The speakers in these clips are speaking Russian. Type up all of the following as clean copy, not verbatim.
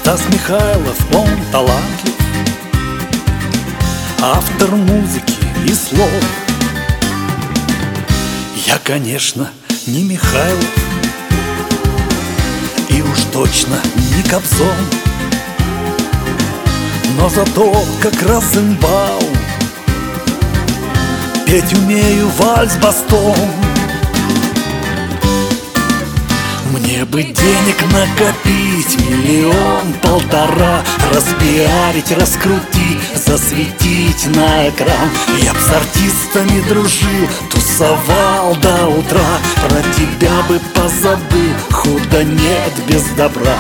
Стас Михайлов, он талантлив, автор музыки и слов. Я, конечно, не Михайлов, и уж точно не Кобзон, но зато как Розенбаум петь умею вальс-бастон. Мне бы денег накопить миллион-полтора, распиарить, раскрутить, засветить на экран. Я б с артистами дружил, тусовал до утра, про тебя бы позабыл, худо нет без добра.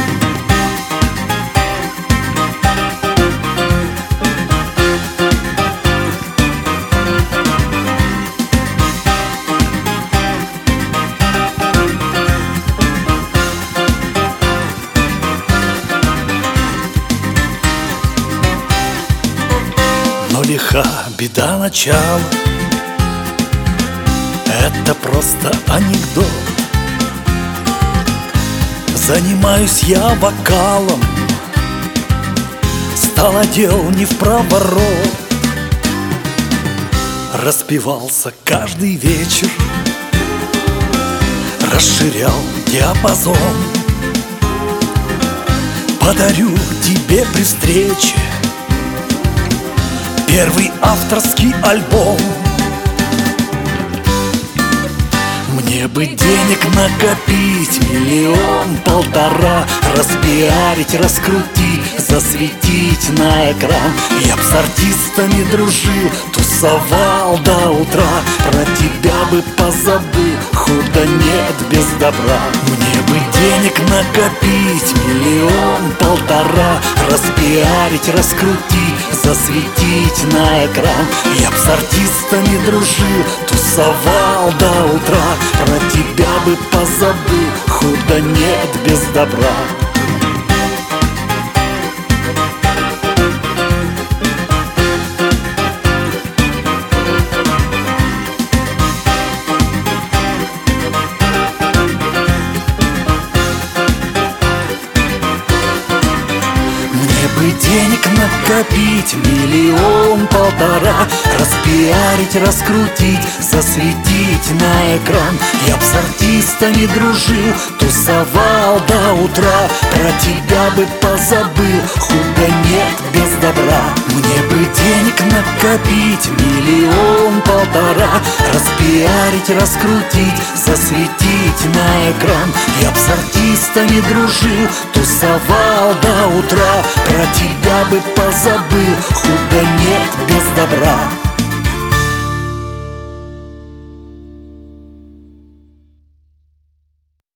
Но лиха беда начала, это просто анекдот. Занимаюсь я вокалом, стало дел не впроворот. Распевался каждый вечер, расширял диапазон. Подарю тебе при встрече первый авторский альбом. Мне бы денег накопить миллион-полтора, распиарить, раскрутить, засветить на экран. Я б с артистами дружил, тусовал до утра, про тебя бы позабыл, худо нет без добра. Мне бы денег накопить миллион-полтора, распиарить, раскрутить, засветить на экран. Я б с артистами дружил, тусовал до утра, про тебя бы позабыл, худо нет без добра. Денег накопить миллион-полтора, распиарить, раскрутить, засветить на экран. Я б с артистами дружил, тусовал до утра, про тебя бы позабыл, худо нет без добра. Мне бы денег накопить миллион-полтора, распиарить, раскрутить, засветить на экран. Я б с артистами дружил, тусовал до утра, про тебя бы позабыл, худо нет без добра.